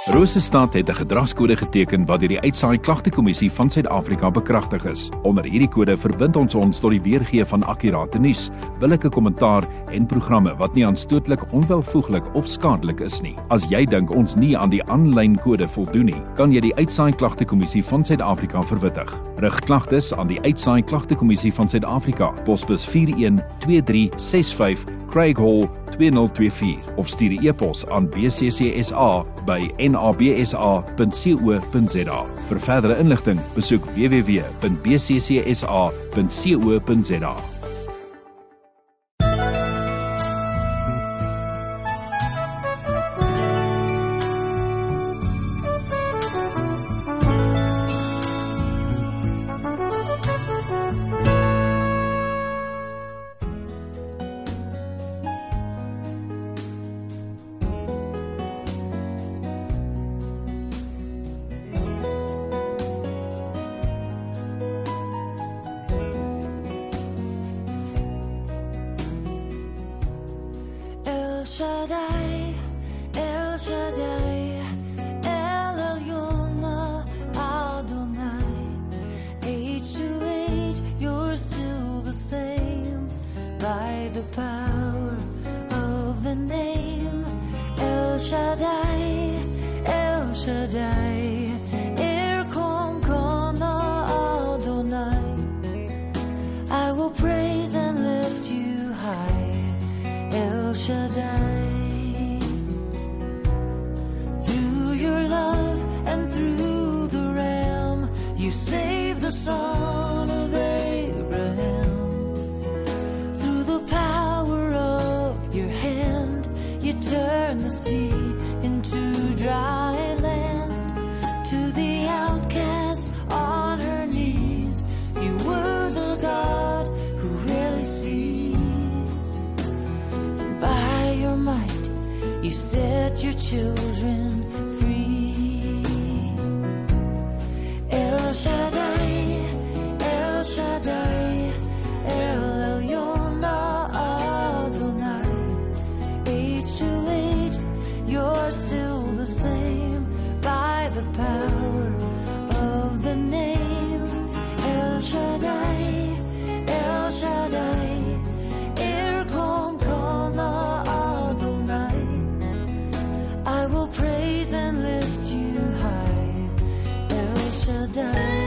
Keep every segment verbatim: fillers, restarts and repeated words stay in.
Rosestad het 'n gedragskode geteken wat deur die Uitsaai Klagtekommissie van Suid-Afrika bekragtig is. Onder hierdie kode verbind ons ons tot die weergee van akkurate nuus, billike kommentaar en programme wat nie aanstootlik, onwelvoeglik of skadelik is nie. As jy dink ons nie aan die aanlyn kode voldoen nie, kan jy die Uitsaai Klagtekommissie van Suid-Afrika verwittig. Rig klagtes aan die Uitsaai Klagtekommissie van Suid-Afrika, posbus vier een twee drie ses vyf, Craig Hall twee nul twee vier of stuur 'n e-pos aan b c c s a by n a b s a punt co punt z a. Vir verdere inligting, besoek w w w punt b c c s a punt co punt z a. El Shaddai, El Shaddai, El Elyon, Adonai. Age to age, you're still the same. By the power of the name, El Shaddai, El Shaddai, Erkom Kana Adonai. I will praise and lift you high, El Shaddai. Through your love and through the Ram, you saved the son of Abraham. Through the power of your hand, you turned the sea into dry land. To the outcast on her knees, you were the God who really sees. By your might, you set your children free. El Shaddai, El Shaddai, El Elyon, Adonai. Age to age, you're still the same. By the power of the name, El Shaddai, El Shaddai, Erkom Kana Adonai. I will praise and lift you high, El Shaddai.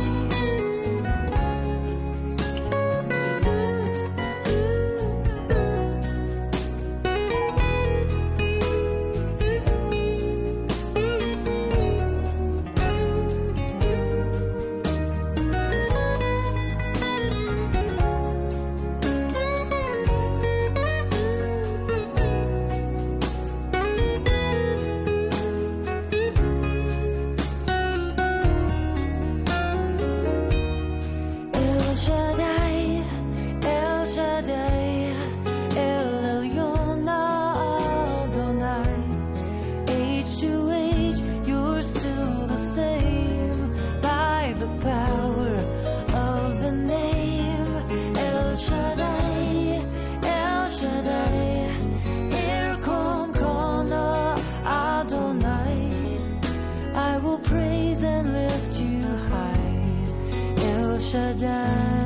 El Shaddai, El Shaddai, El Elyon, Adonai. Age to age, you're still the same. By the power of the name, El Shaddai, El Shaddai, Erkom Kana Adonai. I will praise and lift you high, El Shaddai.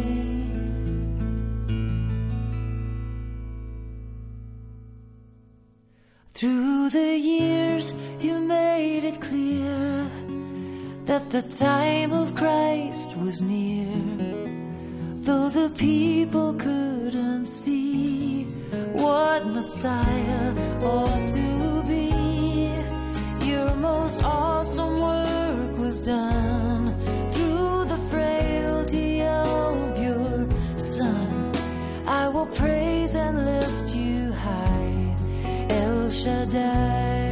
Through the years, you made it clear that the time of Christ was near. Though the people couldn't see what Messiah ought to be, your most awesome work was done through the frailty of your Son. I will praise and lift you high, El Shaddai.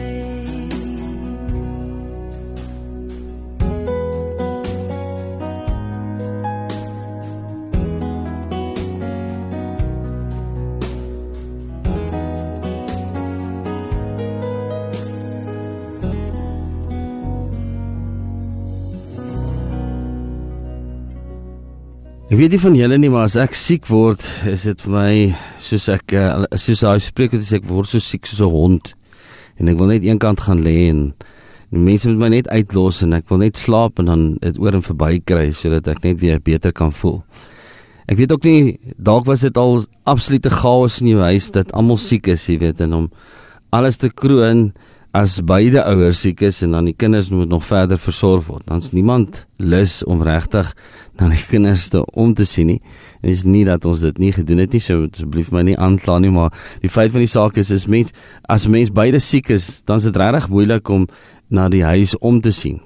Ek weet nie van julle nie, maar as ek siek word, is dit vir my soos ek uh, soos hy spreek het, as ek word so siek soos 'n hond. en ek wil net een kant gaan lê en die mense moet my net uitlos en ek wil net slaap en dan dit oor en verby kry sodat ek net weer beter kan voel. Ek weet ook nie, dalk was dit al absolute chaos in jou huis dat almal siek is, jy weet, en om alles te kroon as beide ouers siek is en dan die kinders moet nog verder versorg word. Dan is niemand lus om regtig na die kinders te om te sien nie. En is nie dat ons dit nie gedoen het nie, so asseblief my nie aankla nie, maar die feit van die saak is, is mens, as mens beide siek is, dan is dit regtig moeilik om na die huis om te sien.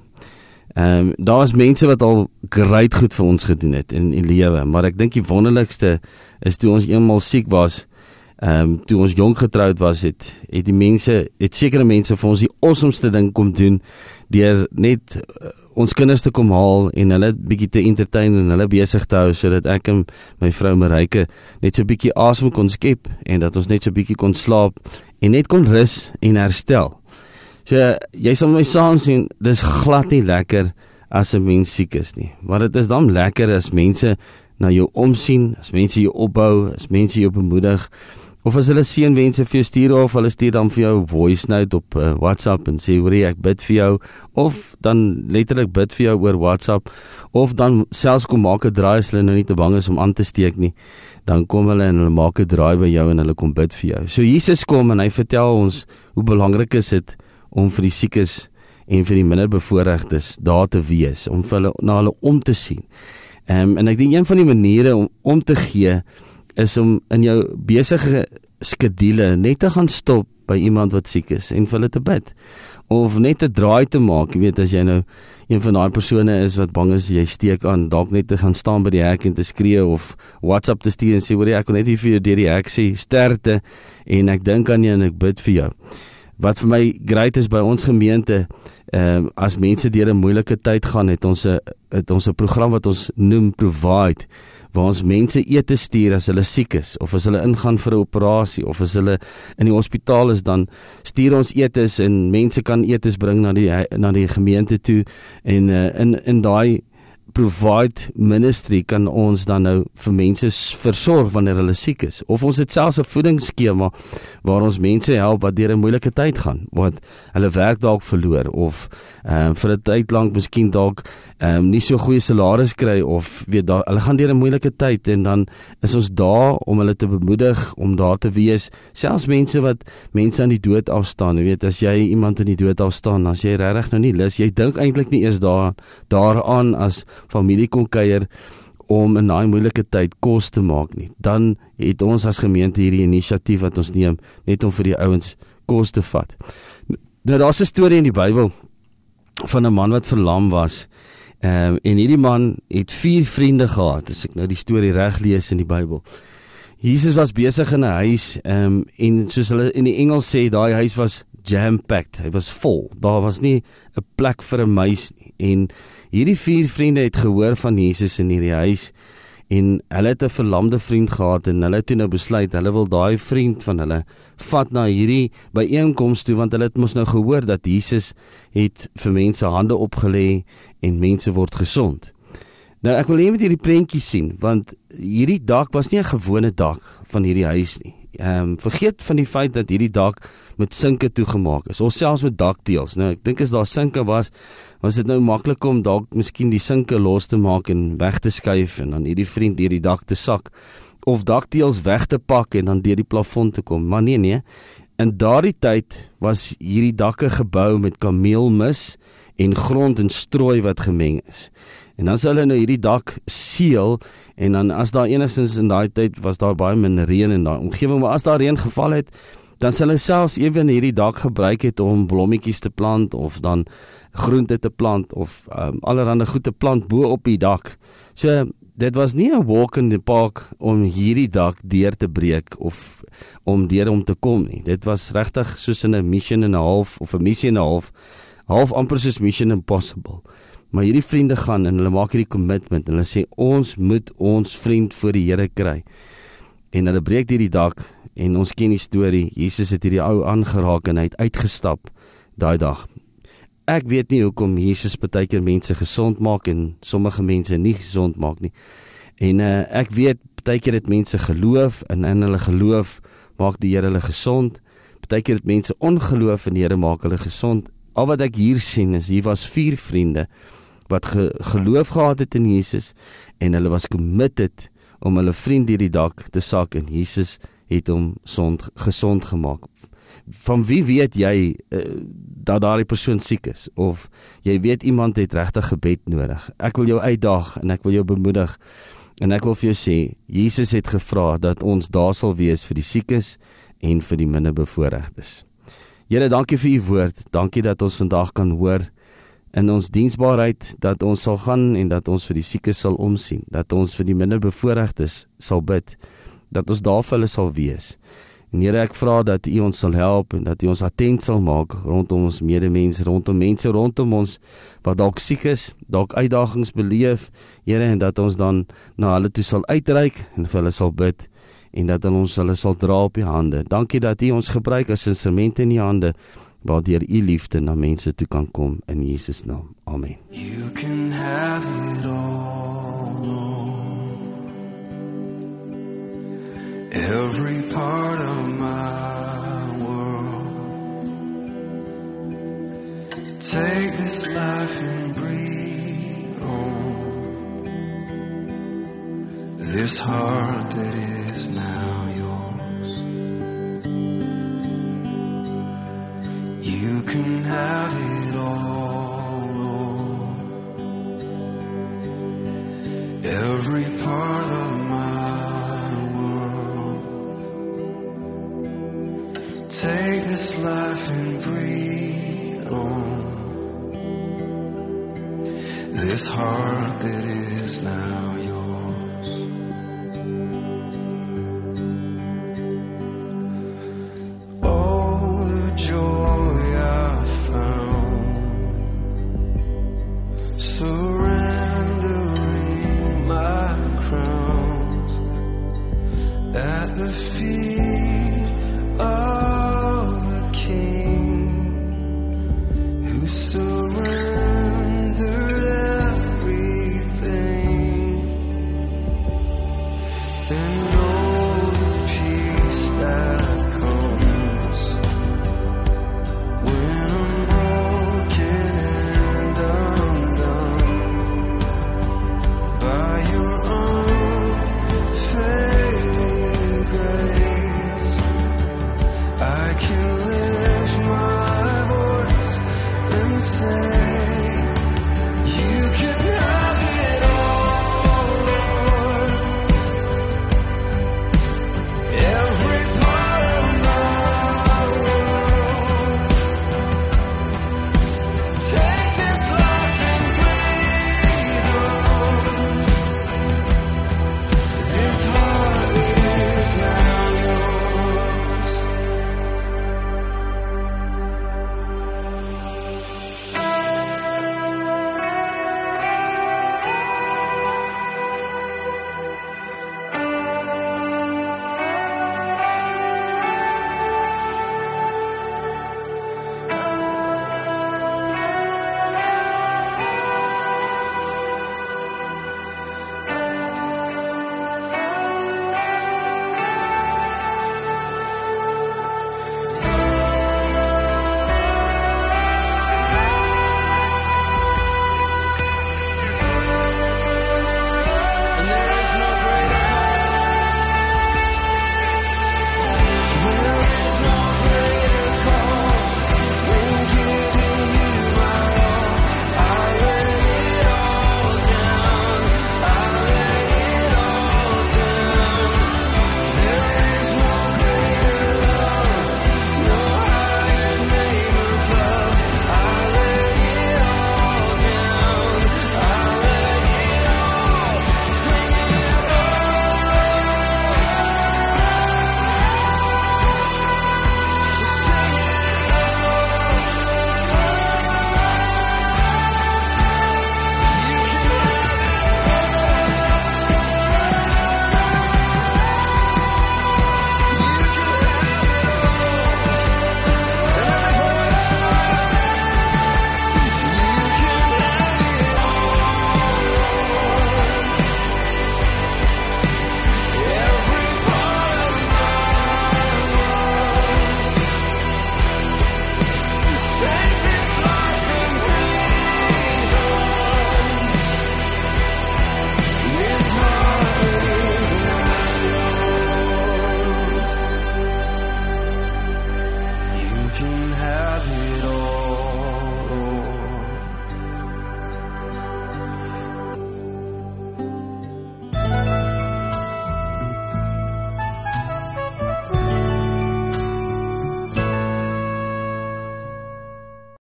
Um, daar was mense wat al great goed vir ons gedoen het in die lewe, maar ek dink die wonderlikste is toe ons eenmaal siek was, um, toe ons jong getroud was, het, het die mense, het sekere mense vir ons die awesomeste ding kom doen, deur net uh, ons kinders te kom haal en hulle bietjie te entertain en hulle besig te hou, sodat ek en my vrou Marijke net so bietjie asem kon skep en dat ons net so bietjie kon slaap en net kon rus en herstel. So, jy sal my saam sien, dis glad nie lekker as 'n mens siek is nie, maar dit is dan lekker as mense na jou omsien, as mense jou opbou, as mense jou bemoedig, of as hulle seënwense vir jou stuur, of hulle stuur dan vir jou voice note op uh, WhatsApp en sê, hoorie, ek bid vir jou, of dan letterlik bid vir jou oor WhatsApp, of dan selfs kom maak 'n draai as hulle nou nie te bang is om aan te steek nie, dan kom hulle en hulle maak 'n draai by jou en hulle kom bid vir jou. So Jesus kom en hy vertel ons hoe belangrik is dit om vir die siekes en vir die minderbevoorregtes daar te wees, om vir hulle, na hulle om te sien. Um, en ek dink een van die maniere om om te gee, is om in jou besige skedule net te gaan stop by iemand wat siek is, en vir hulle te bid. Of net 'n draai te maak, jy weet, as jy nou een van daai persone is wat bang is, jy steek aan, dalk net te gaan staan by die hek en te skree, of WhatsApp te stuur en sê, hoor jy, ek wil net hier vir jou deur die hek sê, sterkte, en ek dink aan jou en ek bid vir jou. Wat vir my great is by ons gemeente, uh, as mense deur 'n moeilike tyd gaan, het ons 'n het ons 'n program wat ons noem Provide, waar ons mense ete stuur as hulle siek is, of as hulle ingaan vir 'n operasie, of as hulle in die hospitaal is, dan stuur ons etes en mense kan etes bring na die na die gemeente toe, en uh, in in daai Provide ministry kan ons dan nou vir mense versorg wanneer hulle siek is, of ons het selfs 'n voedingsskema waar ons mense help wat deur 'n moeilike tyd gaan, wat hulle werk dalk verloor, of um, vir 'n tyd lank miskien dalk um, nie so goeie salaris kry, of weet daar, hulle gaan deur 'n moeilike tyd, en dan is ons daar om hulle te bemoedig, om daar te wees, selfs mense wat mense aan die dood afstaan, jy weet, as jy iemand in die dood afstaan, as jy regtig nou nie lus, jy dink eintlik nie eers daar, daaraan as familie kon kuier om in daai moeilike tyd kos te maak nie. Dan het ons as gemeente hierdie inisiatief wat ons neem, net om vir die ouens kos te vat. Nou, daar's 'n storie in die Bybel van 'n man wat verlam was, um, en hierdie man het vier vriende gehad, as ek nou die storie reg lees in die Bybel. Jesus was besig in 'n huis, um, en soos hulle in die Engels sê, daai huis was jam-packed, hy was vol, daar was nie 'n plek vir 'n muis nie, en hierdie vier vriende het gehoor van Jesus in hierdie huis, en hulle het 'n verlamde vriend gehad, en hulle het toe nou besluit, hulle wil daai vriend van hulle vat na hierdie byeenkoms toe, want hulle het mos nou gehoor dat Jesus het vir mense hande opgelê, en mense word gesond. Nou, ek wil hê met hierdie prentjie sien, want hierdie dak was nie 'n gewone dak van hierdie huis nie. Um, vergeet van die feit dat hierdie dak met sinke toegemaak is, of selfs met dakteels. Nou, ek dink as daar sinke was, was dit nou maklik om dalk miskien die sinke los te maak en weg te skuif, en dan hierdie vriend deur die dak te sak, of dakteels weg te pak en dan deur die plafon te kom. Maar nee, nee, in daardie tyd was hierdie dakke gebou met kameelmis en grond en strooi wat gemeng is. En dan sal hulle nou hierdie dak seël, en dan as daar enigstens in daai tyd was daar baie min reën in daai omgewing, maar as daar reën geval het, dan sal hulle selfs ewen hierdie dak gebruik het om blommetjies te plant, of dan groente te plant, of um, allerhande goed te plant bo op die dak. So, dit was nie 'n walk in the park om hierdie dak deur te breek, of om deur om te kom nie. Dit was regtig soos in 'n mission en 'n half, of 'n missie en 'n half, half amper soos Mission Impossible. Maar hierdie vriende gaan en hulle maak hierdie commitment, en hulle sê, ons moet ons vriend voor die Here kry. En hulle breek hierdie dak, en ons ken die storie, Jesus het hierdie ou aangeraak, en hy het uitgestap daai dag. Ek weet nie hoekom Jesus partykeer mense gesond maak, en sommige mense nie gesond maak nie. En uh, ek weet, partykeer het mense geloof, en in hulle geloof maak die Here hulle gesond. Partykeer het mense ongeloof in die Here maak hulle gesond. Al wat ek hier sien is, hier was vier vriende wat ge, geloof gehad het in Jesus en hulle was committed om hulle vriend hierdie dak te sak en Jesus het hom sond, gezond gemaak. Van wie weet jy uh, dat daardie persoon siek is? Of jy weet iemand het regtig gebed nodig? Ek wil jou uitdaag en ek wil jou bemoedig en ek wil vir jou sê, Jesus het gevra dat ons daar sal wees vir die siekes en vir die minderbevoorregtes. Here, dankie vir u woord, dankie dat ons vandag kan hoor in ons diensbaarheid, dat ons sal gaan en dat ons vir die siekes sal omsien, dat ons vir die minderbevoorregtes sal bid, dat ons daar vir hulle sal wees. En Here, ek vra dat u ons sal help en dat u ons attent sal maak rondom ons medemens, rondom mense rondom ons wat dalk siek is, dalk uitdagings beleef, Here, en dat ons dan na hulle toe sal uitreik en vir hulle sal bid en dat ons hulle sal dra op die hande. Dankie dat u ons gebruik as instrumente in die hande waardeur u liefde na mense toe kan kom in Jesus naam. Amen. You can have it all. Every part of my world. Take this life and breathe on. This heart that is now yours. You can have it all, Lord. Every part of my world. Take this life and breathe on. This heart that is now yours. So